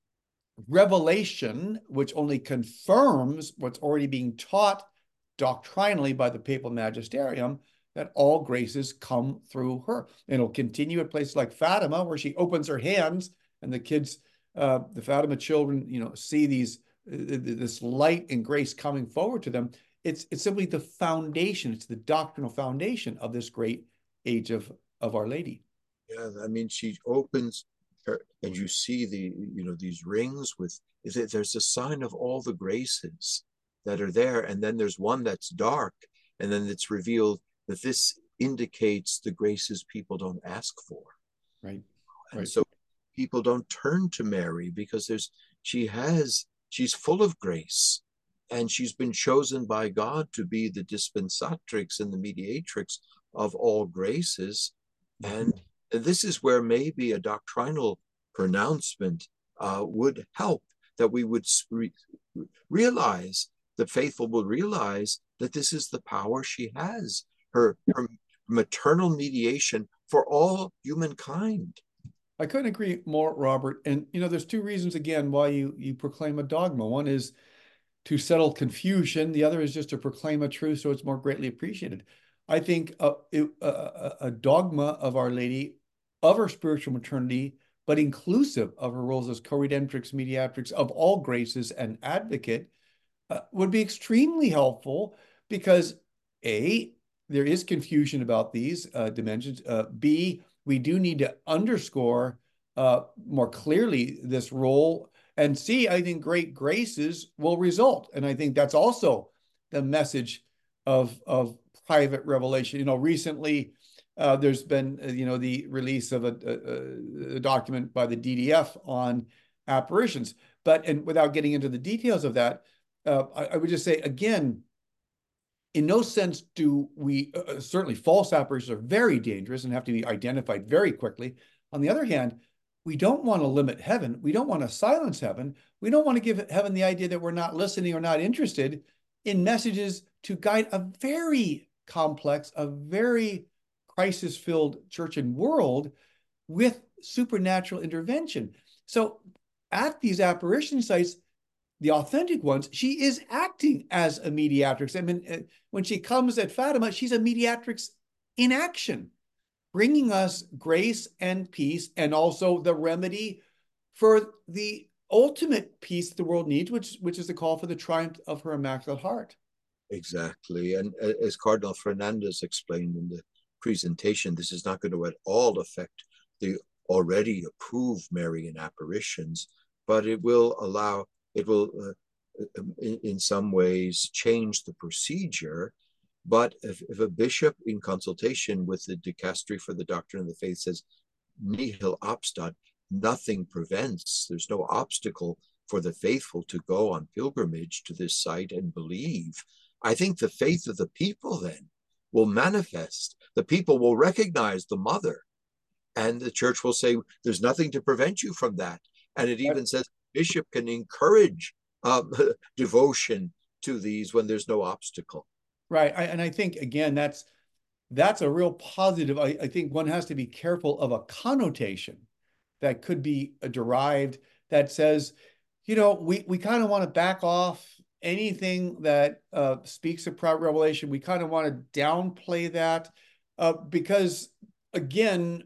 revelation, which only confirms what's already being taught doctrinally by the papal magisterium, that all graces come through her. And it'll continue at places like Fatima, where she opens her hands and the kids, uh, the Fatima children, you know, see these uh, this light and grace coming forward to them. It's it's simply the foundation. It's the doctrinal foundation of this great age of of Our Lady. Yeah, I mean, she opens her, and you see the, you know, these rings with, there's a sign of all the graces that are there. And then there's one that's dark. And then it's revealed that this indicates the graces people don't ask for. Right. And Right. so people don't turn to Mary because there's, she has, she's full of grace. And she's been chosen by God to be the dispensatrix and the mediatrix of all graces. And this is where maybe a doctrinal pronouncement uh, would help, that we would re realize, the faithful will realize that this is the power she has, her, her maternal mediation for all humankind. I couldn't agree more, Robert. And you know, there's two reasons again why you you proclaim a dogma. One is to settle confusion. The other is just to proclaim a truth so it's more greatly appreciated. I think a, a, a dogma of Our Lady, of her spiritual maternity, but inclusive of her roles as co-redemptrix, mediatrix of all graces and advocate, uh, would be extremely helpful because A, there is confusion about these uh, dimensions. Uh, B, we do need to underscore uh, more clearly this role. And C, I think great graces will result. And I think that's also the message of, of private revelation. You know, recently uh, there's been, uh, you know, the release of a, a, a document by the D D F on apparitions. But, and without getting into the details of that, uh, I, I would just say, again, in no sense do we, uh, certainly false apparitions are very dangerous and have to be identified very quickly. On the other hand, we don't want to limit heaven. We don't want to silence heaven. We don't want to give heaven the idea that we're not listening or not interested in messages to guide a very complex, a very crisis-filled church and world with supernatural intervention. So at these apparition sites, the authentic ones, she is acting as a mediatrix. I mean, when she comes at Fatima, she's a mediatrix in action, bringing us grace and peace, and also the remedy for the ultimate peace the world needs, which, which is the call for the triumph of her Immaculate Heart. Exactly. And as Cardinal Fernandez explained in the presentation, this is not going to at all affect the already approved Marian apparitions, but it will allow, it will uh, in, in some ways change the procedure. But if, if a bishop in consultation with the dicastery for the doctrine of the faith says nihil obstat, nothing prevents, there's no obstacle for the faithful to go on pilgrimage to this site and believe, I think the faith of the people then will manifest. The people will recognize the mother, and the church will say, there's nothing to prevent you from that. And it even says bishop can encourage um, devotion to these when there's no obstacle. Right. I, and I think, again, that's that's a real positive. I, I think one has to be careful of a connotation that could be derived that says, you know, we, we kind of want to back off anything that uh, speaks of private revelation. We kind of want to downplay that uh, because, again,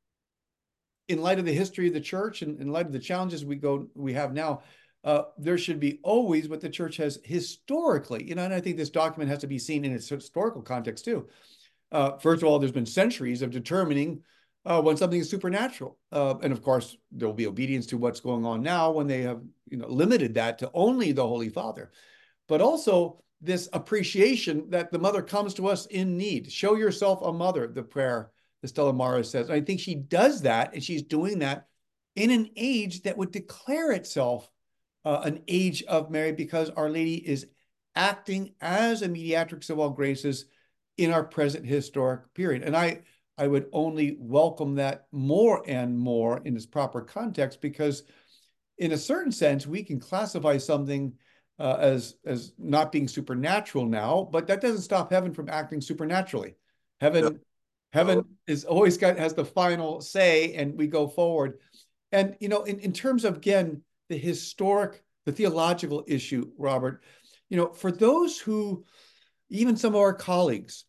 in light of the history of the church and in light of the challenges we go we have now, uh, there should be always what the church has historically, you know, and I think this document has to be seen in its historical context too. Uh, first of all, there's been centuries of determining uh, when something is supernatural. Uh, and of course, there will be obedience to what's going on now when they have, you know, limited that to only the Holy Father. But also this appreciation that the mother comes to us in need. Show yourself a mother, the prayer the Stella Maris says. And I think she does that, and she's doing that in an age that would declare itself uh, an age of Mary, because Our Lady is acting as a mediatrix of all graces in our present historic period. And I, I would only welcome that more and more in its proper context, because in a certain sense, we can classify something uh, as, as not being supernatural now, but that doesn't stop heaven from acting supernaturally. No, Heaven, no. heaven is always got has the final say, and we go forward. And you know, in, in terms of again the historic, the theological issue, Robert, you know, for those who, even some of our colleagues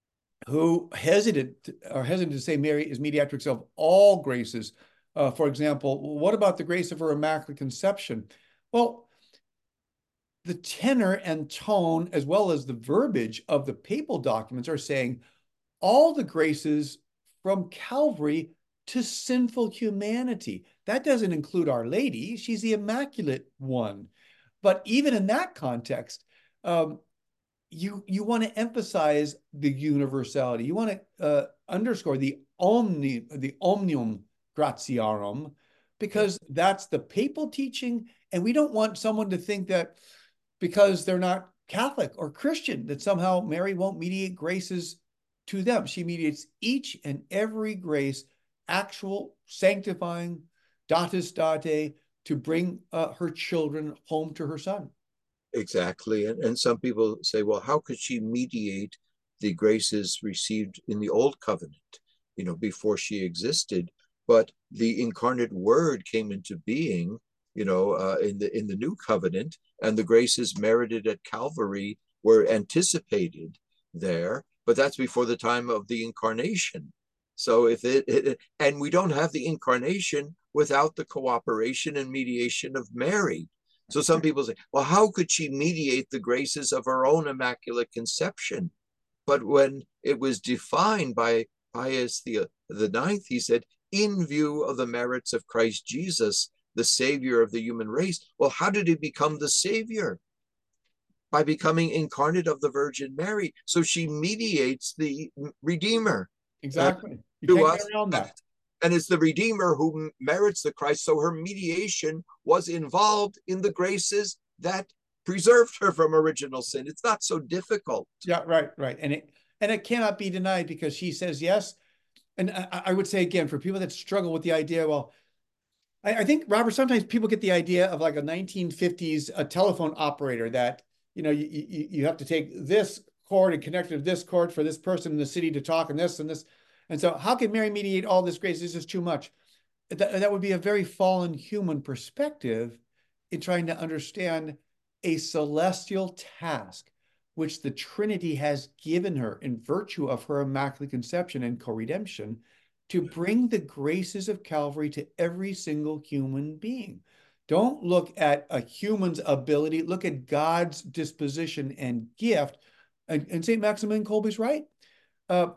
who hesitant are hesitant to say Mary is mediatrix of all graces. Uh, for example, what about the grace of her Immaculate Conception? Well, the tenor and tone, as well as the verbiage of the papal documents, are saying all the graces from Calvary to sinful humanity. That doesn't include Our Lady. She's the Immaculate One. But even in that context, um, you you want to emphasize the universality. You want to uh, underscore the omni the omnium gratiarum, Yeah, because that's the papal teaching, and we don't want someone to think that because they're not Catholic or Christian that somehow Mary won't mediate graces to them. She mediates each and every grace, actual sanctifying datus date, to bring uh, her children home to her son. exactly. And, and some people say, well, how could she mediate the graces received in the old covenant, you know, before she existed? But the incarnate word came into being, you know, uh, in the in the new covenant, and the graces merited at Calvary were anticipated there. But that's before the time of the incarnation. So if it, it and we don't have the incarnation without the cooperation and mediation of Mary. So some people say, well, how could she mediate the graces of her own Immaculate Conception? But when it was defined by Pius the, the Ninth, he said, in view of the merits of Christ Jesus, the Savior of the human race. Well, how did he become the Savior? By becoming incarnate of the Virgin Mary. So she mediates the Redeemer uh, Exactly. You to can't get us. around And, that. and it's the Redeemer who merits the Christ. So her mediation was involved in the graces that preserved her from original sin. It's not so difficult. Yeah, right, right. And it and it cannot be denied because she says yes. And I, I would say again, for people that struggle with the idea, well, I, I think, Robert, sometimes people get the idea of like a nineteen fifties a telephone operator that, you know, you, you, you have to take this cord and connect it to this cord for this person in the city to talk and this and this. And so how can Mary mediate all this grace? This is too much. That, that would be a very fallen human perspective in trying to understand a celestial task which the Trinity has given her in virtue of her Immaculate Conception and co-redemption to bring the graces of Calvary to every single human being. Don't look at a human's ability, look at God's disposition and gift. And, and Saint Maximilian Kolbe's right. Uh,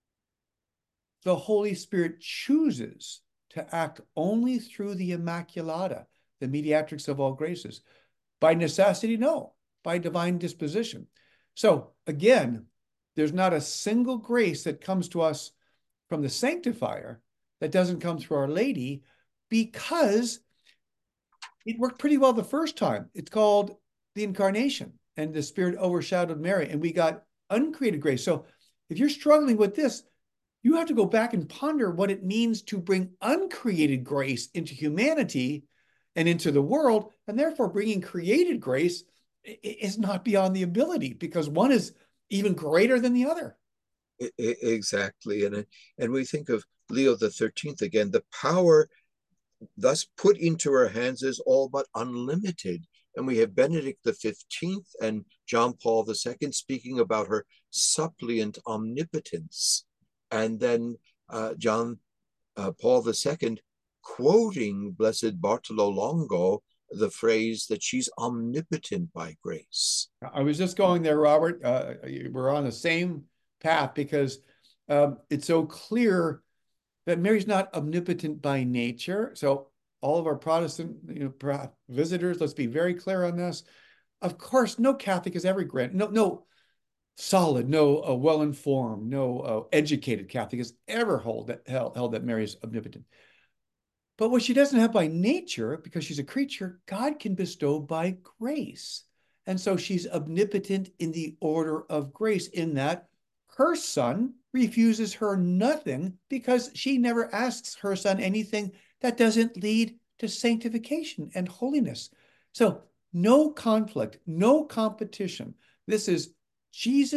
the Holy Spirit chooses to act only through the Immaculata, the mediatrix of all graces. By necessity, no, by divine disposition. So again, there's not a single grace that comes to us from the sanctifier that doesn't come through Our Lady, because it worked pretty well the first time. It's called the Incarnation, and the Spirit overshadowed Mary, and we got uncreated grace. So if you're struggling with this, you have to go back and ponder what it means to bring uncreated grace into humanity and into the world, and therefore bringing created grace is not beyond the ability, because one is even greater than the other. Exactly. And, and we think of Leo the thirteenth again, the power thus put into her hands is all but unlimited. And we have Benedict the fifteenth and John Paul the second speaking about her suppliant omnipotence. And then uh, John uh, Paul the second quoting Blessed Bartolo Longo, the phrase that she's omnipotent by grace. I was just going there, Robert. Uh, we're on the same path, because um, it's so clear that Mary's not omnipotent by nature. So all of our Protestant, you know, visitors, let's be very clear on this. Of course, no Catholic is ever granted, no, no solid, no uh, well-informed, no uh, educated Catholic has ever hold that, held, held that Mary is omnipotent. But what she doesn't have by nature, because she's a creature, God can bestow by grace. And so she's omnipotent in the order of grace, in that her son refuses her nothing, because she never asks her son anything that doesn't lead to sanctification and holiness. So no conflict, no competition. This is Jesus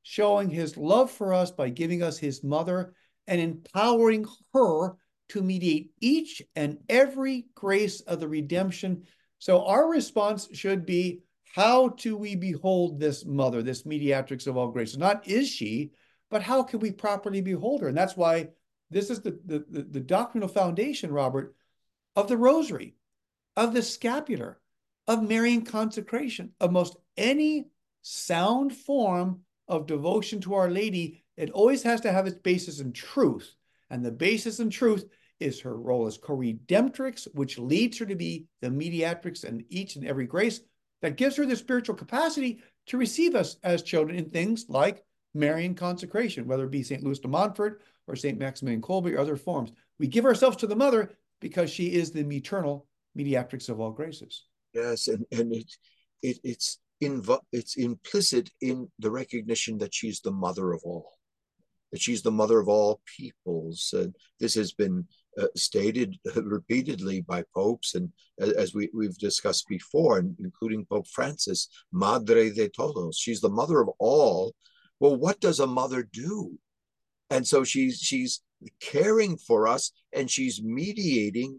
showing his love for us by giving us his mother and empowering her to mediate each and every grace of the redemption. So our response should be, how do we behold this mother, this mediatrix of all graces? Not is she, but how can we properly behold her? And that's why this is the, the, the, the doctrinal foundation, Robert, of the rosary, of the scapular, of Marian consecration, of most any sound form of devotion to Our Lady. It always has to have its basis in truth. And the basis in truth is her role as co-redemptrix, which leads her to be the mediatrix in each and every grace that gives her the spiritual capacity to receive us as children in things like Marian consecration, whether it be Saint Louis de Montfort or Saint Maximilian Kolbe or other forms. We give ourselves to the mother because she is the eternal mediatrix of all graces. Yes, and, and it, it it's inv- it's implicit in the recognition that she's the mother of all, that she's the mother of all peoples. And this has been uh, stated uh, repeatedly by popes, and uh, as we, we've discussed before, including Pope Francis, Madre de Todos. She's the mother of all. Well, what does a mother do? And so she's she's caring for us, and she's mediating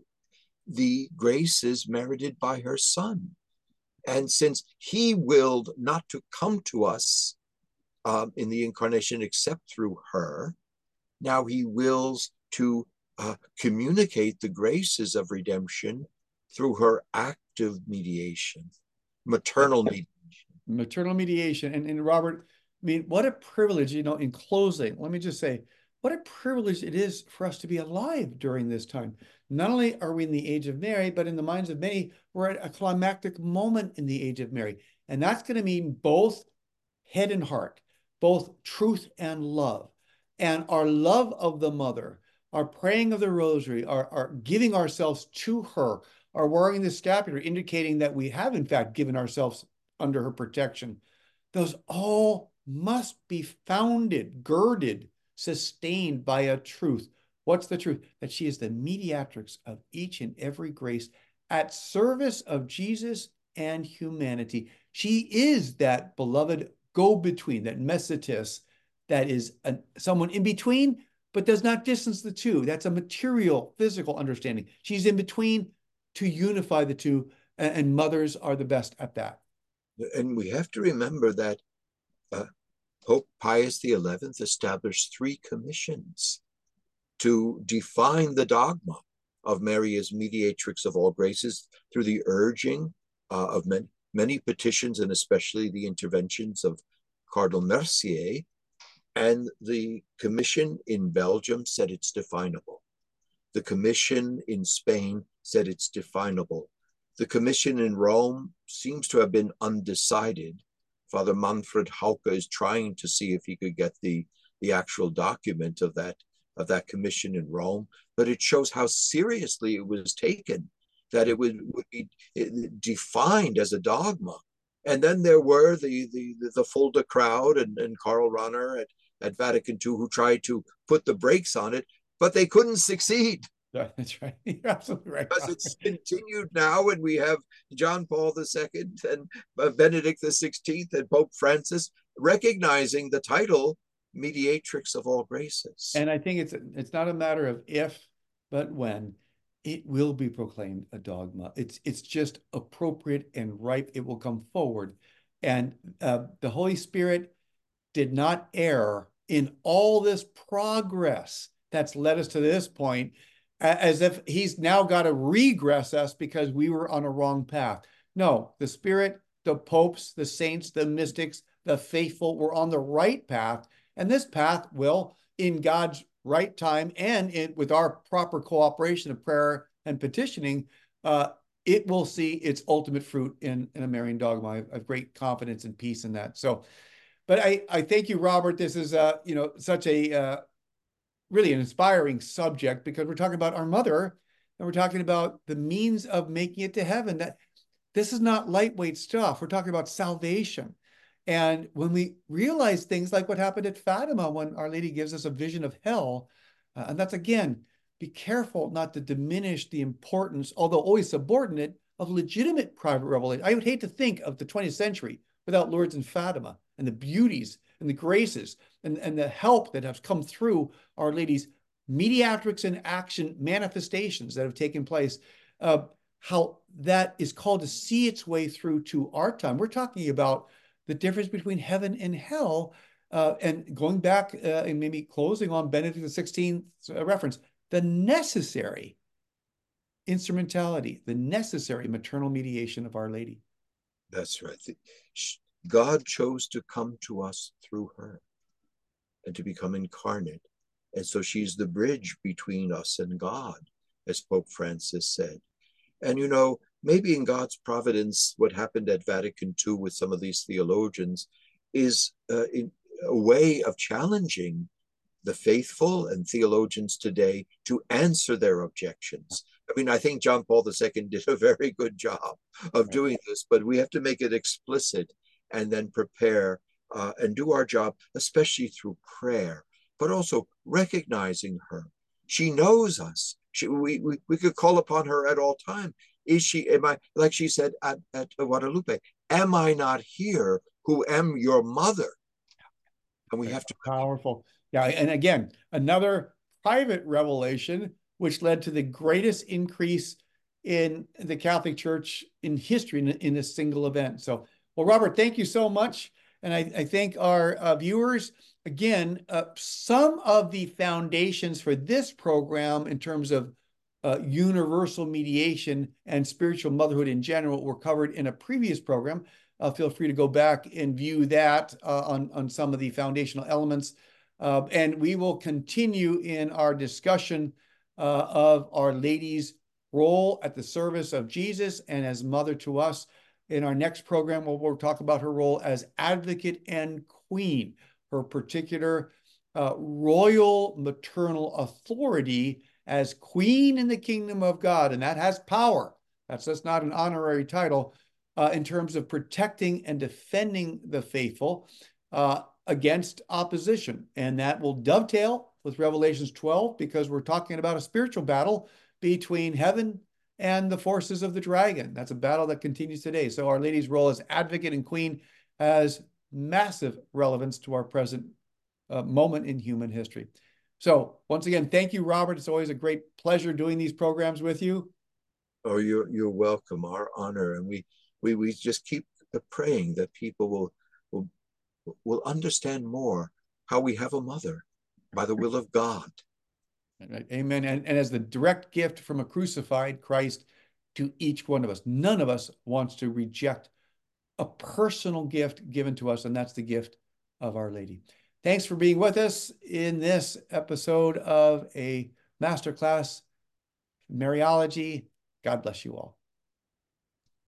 the graces merited by her Son. And since he willed not to come to us um, in the incarnation except through her, now he wills to uh, communicate the graces of redemption through her active mediation, maternal mediation. Maternal mediation. And, and Robert, I mean, what a privilege, you know, in closing, let me just say, what a privilege it is for us to be alive during this time. Not only are we in the age of Mary, but in the minds of many, we're at a climactic moment in the age of Mary. And that's going to mean both head and heart, both truth and love. And our love of the mother, our praying of the rosary, our, our giving ourselves to her, our wearing the scapular, indicating that we have in fact given ourselves under her protection. Those all must be founded, girded, sustained by a truth. What's the truth? That she is the mediatrix of each and every grace at service of Jesus and humanity. She is that beloved go-between, that messatis, that is a, someone in between, but does not distance the two. That's a material, physical understanding. She's in between to unify the two, and, and mothers are the best at that. And we have to remember that uh, Pope Pius the eleventh established three commissions to define the dogma of Mary as mediatrix of all graces through the urging uh, of many, many petitions, and especially the interventions of Cardinal Mercier. And the commission in Belgium said it's definable. The commission in Spain said it's definable. The commission in Rome seems to have been undecided. Father Manfred Hauke is trying to see if he could get the, the actual document of that, of that commission in Rome, but it shows how seriously it was taken, that it would, would be defined as a dogma. And then there were the, the, the Fulda crowd and, and Karl Rahner at, at Vatican two who tried to put the brakes on it, but they couldn't succeed. That's right. You're absolutely right. Because it's continued now, and we have John Paul the Second and Benedict the Sixteenth and Pope Francis recognizing the title Mediatrix of all graces. And I think it's it's not a matter of if, but when. It will be proclaimed a dogma. It's it's just appropriate and ripe. It will come forward. And uh, the Holy Spirit did not err in all this progress that's led us to this point, as if he's now got to regress us because we were on a wrong path. No, the Spirit, the popes, the saints, the mystics, the faithful were on the right path. And this path will, in God's right time and in, with our proper cooperation of prayer and petitioning, uh, it will see its ultimate fruit in, in a Marian dogma. I have great confidence and peace in that. So, but I, I thank you, Robert. This is, uh, you know, such a uh, really an inspiring subject, because we're talking about our mother, and we're talking about the means of making it to heaven. That this is not lightweight stuff. We're talking about salvation. And when we realize things like what happened at Fatima, when Our Lady gives us a vision of hell, uh, and that's, again, be careful not to diminish the importance, although always subordinate, of legitimate private revelation. I would hate to think of the twentieth century without Lourdes and Fatima and the beauties and the graces and, and the help that has come through Our Lady's mediatrix in action manifestations that have taken place, uh, how that is called to see its way through to our time. We're talking about the difference between heaven and hell, uh, and going back uh, and maybe closing on Benedict the sixteenth reference, the necessary instrumentality, the necessary maternal mediation of Our Lady. That's right. God chose to come to us through her and to become incarnate. And so she's the bridge between us and God, as Pope Francis said. And, you know, maybe in God's providence, what happened at Vatican Two with some of these theologians is uh, in a way of challenging the faithful and theologians today to answer their objections. I mean, I think John Paul the Second did a very good job of doing this, but we have to make it explicit and then prepare uh, and do our job, especially through prayer, but also recognizing her. She knows us. She, we, we, we could call upon her at all time. Is she, am I, like she said at, at Guadalupe, am I not here who am your mother? And we have to. Powerful. Yeah. And again, another private revelation, which led to the greatest increase in the Catholic Church in history in, in a single event. So, well, Robert, thank you so much. And I, I thank our uh, viewers. Again, uh, some of the foundations for this program in terms of uh, universal mediation and spiritual motherhood in general were covered in a previous program. Uh, feel free to go back and view that uh, on, on some of the foundational elements. Uh, and we will continue in our discussion uh, of Our Lady's role at the service of Jesus and as mother to us. In our next program, we'll, we'll talk about her role as advocate and queen, her particular uh, royal maternal authority as queen in the kingdom of God. And that has power. That's just not an honorary title uh, in terms of protecting and defending the faithful uh, against opposition. And that will dovetail with Revelations twelve because we're talking about a spiritual battle between heaven and the forces of the dragon. That's a battle that continues today. So Our Lady's role as advocate and queen has massive relevance to our present uh, moment in human history. So once again, thank you, Robert. It's always a great pleasure doing these programs with you. Oh, you're you're welcome. Our honor, and we we we just keep praying that people will will will understand more how we have a mother by the will of God. Amen. And, and as the direct gift from a crucified Christ to each one of us. None of us wants to reject a personal gift given to us, and that's the gift of Our Lady. Thanks for being with us in this episode of a masterclass Mariology. God bless you all.